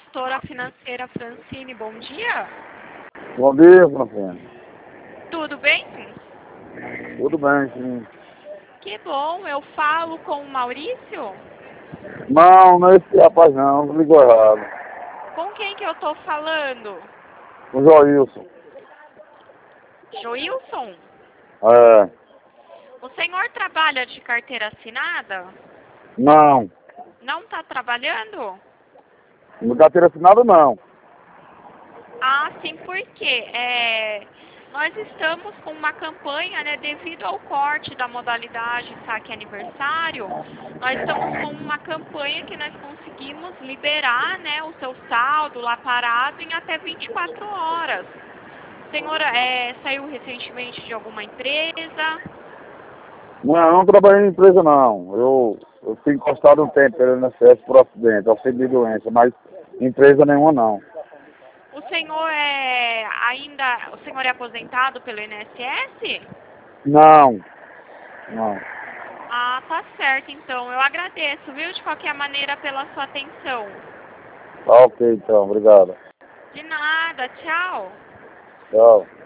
gestora financeira Francine, bom dia. Bom dia, Francine. Tudo bem? Tudo bem, sim. Que bom, eu falo com o Maurício? Não é esse rapaz não, ligou errado. Com quem que eu tô falando? O Joilson. Joilson? É. O senhor trabalha de carteira assinada? Não. Não está trabalhando? No carteira assinada não. Ah, sim, por quê? Nós estamos com uma campanha, né, devido ao corte da modalidade saque aniversário, nós estamos com uma campanha que nós conseguimos liberar, né, o seu saldo lá parado em até 24 horas. Senhora, saiu recentemente de alguma empresa? Não trabalhei em empresa não. Eu fui encostado um tempo pelo INSS por acidente, auxílio de doença, mas empresa nenhuma não. O senhor o senhor é aposentado pelo INSS? Não. Ah, tá certo, então. Eu agradeço, viu, de qualquer maneira, pela sua atenção. Tá ok então, obrigado. De nada, tchau. Tchau.